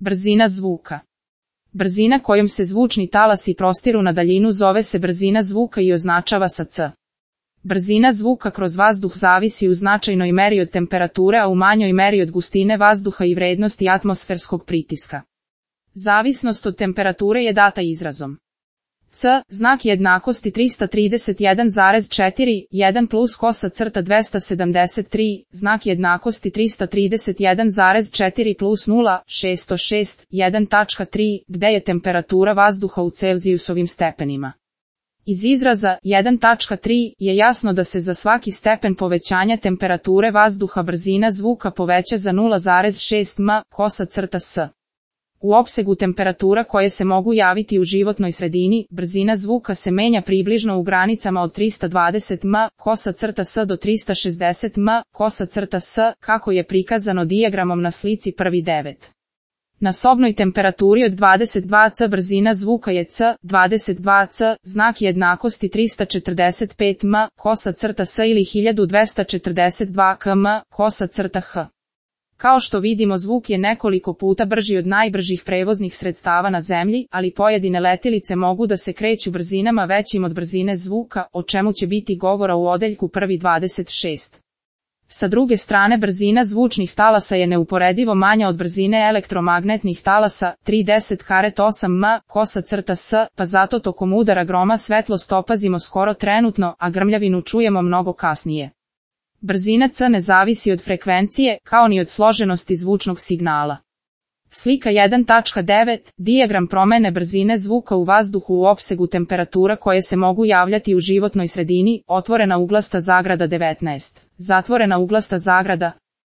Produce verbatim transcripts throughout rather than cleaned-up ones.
Brzina zvuka. Brzina kojom se zvučni talasi prostiru na daljinu zove se brzina zvuka i označava sa c. Brzina zvuka kroz vazduh zavisi u značajnoj meri od temperature, a u manjoj meri od gustine vazduha i vrednosti atmosferskog pritiska. Zavisnost od temperature je data izrazom c, znak jednakosti trista trideset jedan zarez četrdeset jedan plus kosa crta dvesta sedamdeset tri, znak jednakosti trista trideset jedan zarez četiri plus nula, šesto šest, jedan tačka tri, gde je temperatura vazduha u Celzijusovim stepenima. Iz izraza jedan tačka tri je jasno da se za svaki stepen povećanja temperature vazduha brzina zvuka poveća za nula zarez šest m, kosa crta s. U opsegu temperatura koje se mogu javiti u životnoj sredini, brzina zvuka se menja približno u granicama od trista dvadeset m, kosa crta s do trista šezdeset m, kosa crta s, kako je prikazano dijagramom na slici prvi devet. Na sobnoj temperaturi od dvadeset dva C brzina zvuka je c, dvadeset dva C, znak jednakosti trista četrdeset pet m, kosa crta s ili hiljadu dvesta četrdeset dva kilometara, kosa crta h. Kao što vidimo, zvuk je nekoliko puta brži od najbržih prevoznih sredstava na zemlji, ali pojedine letilice mogu da se kreću brzinama većim od brzine zvuka, o čemu će biti govora u odeljku prvi dvadeset šest. Sa druge strane, brzina zvučnih talasa je neuporedivo manja od brzine elektromagnetnih talasa, trideset zarez osam m, kosa crta s, pa zato tokom udara groma svetlost opazimo skoro trenutno, a grmljavinu čujemo mnogo kasnije. Brzina c ne zavisi od frekvencije, kao ni od složenosti zvučnog signala. Slika jedan tačka devet, dijagram promene brzine zvuka u vazduhu u opsegu temperatura koje se mogu javljati u životnoj sredini, otvorena uglasta zagrada devetnaest, zatvorena uglasta zagrada.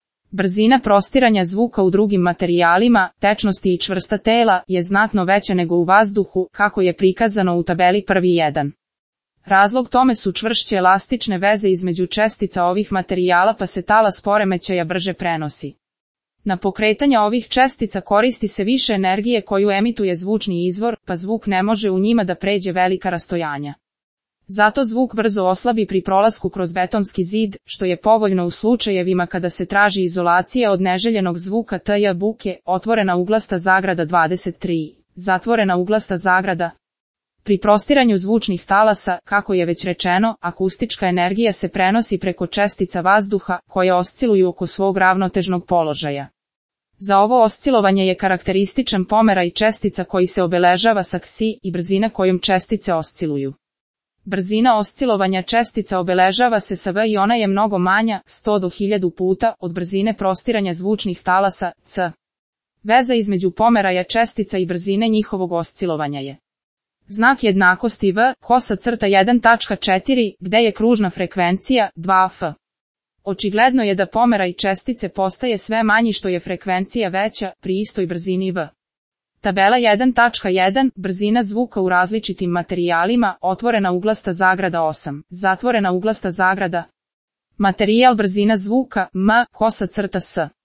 Brzina prostiranja zvuka u drugim materijalima, tečnosti i čvrsta tela, je znatno veća nego u vazduhu, kako je prikazano u tabeli prvi jedan. Razlog tome su čvršće elastične veze između čestica ovih materijala, pa se talas poremećaja brže prenosi. Na pokretanje ovih čestica koristi se više energije koju emituje zvučni izvor, pa zvuk ne može u njima da pređe velika rastojanja. Zato zvuk brzo oslabi pri prolasku kroz betonski zid, što je povoljno u slučajevima kada se traži izolacija od neželjenog zvuka tj. buke, otvorena uglasta zagrada dvadeset tri, zatvorena uglasta zagrada. Pri prostiranju zvučnih talasa, kako je već rečeno, akustička energija se prenosi preko čestica vazduha, koje osciluju oko svog ravnotežnog položaja. Za ovo oscilovanje je karakterističan pomeraj čestica koji se obeležava sa ksi i brzina kojom čestice osciluju. Brzina oscilovanja čestica obeležava se sa v i ona je mnogo manja, sto do hiljadu puta, od brzine prostiranja zvučnih talasa, c. Veza između pomeraja čestica i brzine njihovog oscilovanja je znak jednakosti v, kosa crta jedan tačka četiri, gde je kružna frekvencija, dva f. Očigledno je da pomeraj čestice postaje sve manji što je frekvencija veća, pri istoj brzini v. Tabela jedan tačka jedan, brzina zvuka u različitim materijalima, otvorena uglasta zagrada osam, zatvorena uglasta zagrada. Materijal brzina zvuka, m, kosa crta s.